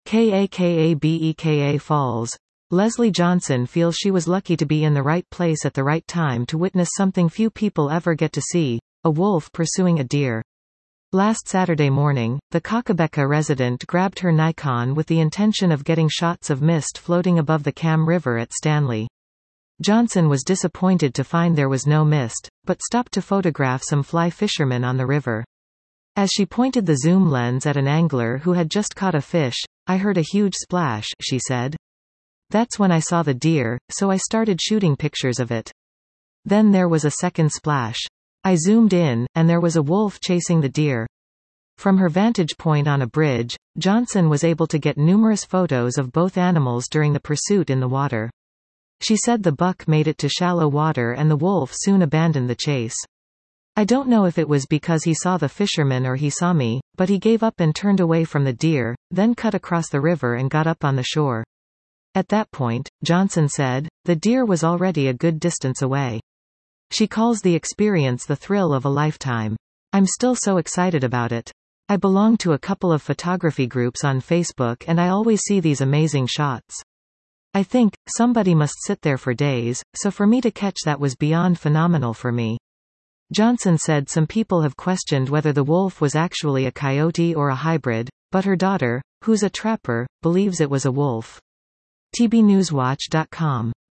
Kakabeka Falls. Leslie Johnson feels she was lucky to be in the right place at the right time to witness something few people ever get to see, a wolf pursuing a deer. Last Saturday morning, the Kakabeka resident grabbed her Nikon with the intention of getting shots of mist floating above the Cam River at Stanley. Johnson was disappointed to find there was no mist, but stopped to photograph some fly fishermen on the river. As she pointed the zoom lens at an angler who had just caught a fish, "I heard a huge splash," she said. "That's when I saw the deer, so I started shooting pictures of it. Then there was a second splash. I zoomed in, and there was a wolf chasing the deer." From her vantage point on a bridge, Johnson was able to get numerous photos of both animals during the pursuit in the water. She said the buck made it to shallow water and the wolf soon abandoned the chase. "I don't know if it was because he saw the fisherman or he saw me, but he gave up and turned away from the deer, then cut across the river and got up on the shore. At that point," Johnson said, "the deer was already a good distance away." She calls the experience the thrill of a lifetime. "I'm still so excited about it. I belong to a couple of photography groups on Facebook and I always see these amazing shots. I think, somebody must sit there for days, so for me to catch that was beyond phenomenal for me." Johnson said some people have questioned whether the wolf was actually a coyote or a hybrid, but her daughter, who's a trapper, believes it was a wolf. TBNewsWatch.com